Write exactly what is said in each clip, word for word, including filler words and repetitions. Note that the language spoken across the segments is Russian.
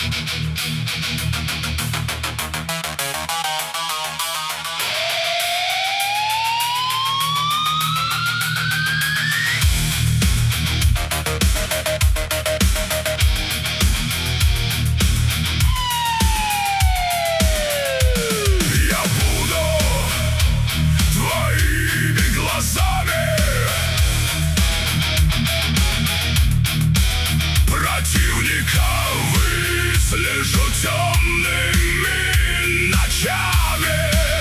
Выслежу темными ночами.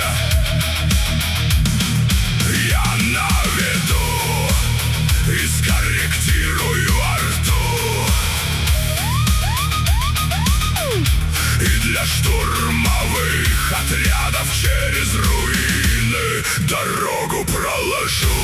Я наведу и скорректирую арту, и для штурмовых отрядов через руины дорогу проложу.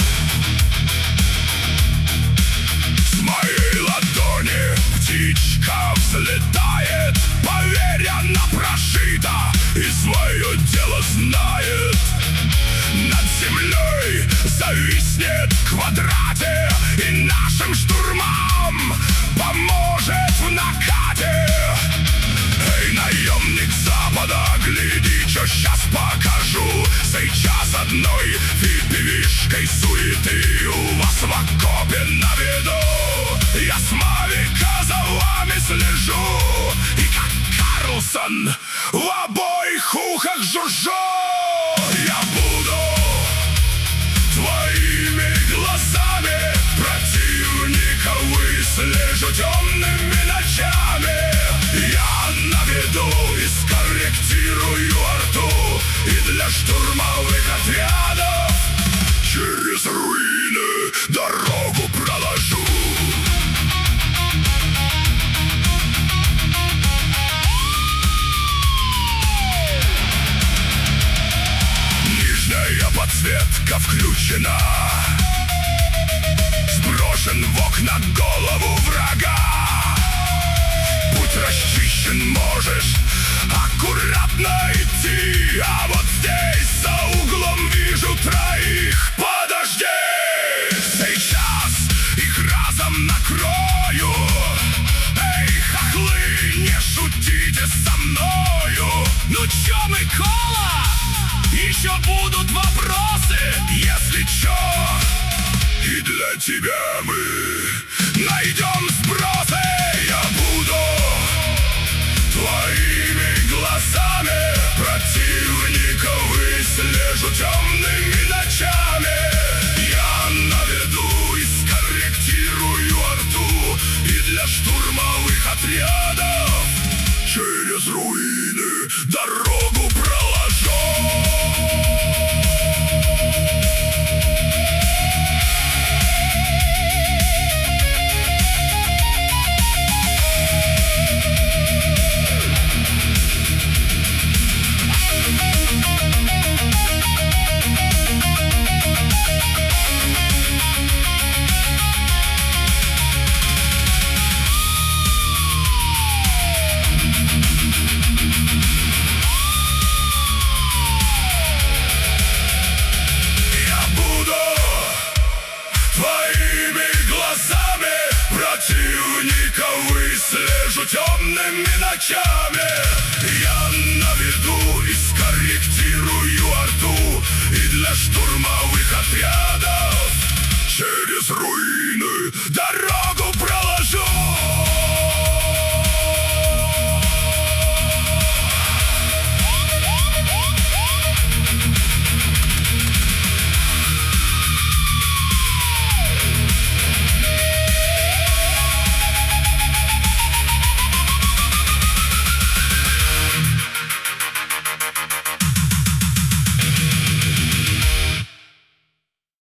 С моей ладони птичка взлетает, поверь, она прошита и свое дело знает. Над землей зависнет в квадрате и нашим штурмам поможет в накате. Эй, наемник Запада, гляди, что щас покажу. Сейчас одной фипивишкой суеты у вас в окопе на виду. Я с мавика за вами слежу, и как Карлсон в обоих ухах жужжу. Я буду твоими глазами, противника выслежу темными ночами. Я наведу и скорректирую арту, и для штурмовых отрядов через руины дорогу проложу. Подсветка включена, сброшен в окна голову врага. Путь расчищен, можешь аккуратно идти. А вот здесь за углом вижу троих. Подожди, сейчас их разом накрою. Эй, хохлы, не шутите со мною. Ну чё, Микола? Еще будут вопросы, если чё. И для тебя мы найдем сбросы. Я буду твоими глазами, противника выслежу темными ночами. Я наведу и скорректирую арту, и для штурмовых отрядов через руины дорогу проложу. Противника выслежу темными ночами. Я наведу и скорректирую арту, и для штурмовых отрядов через руины дорог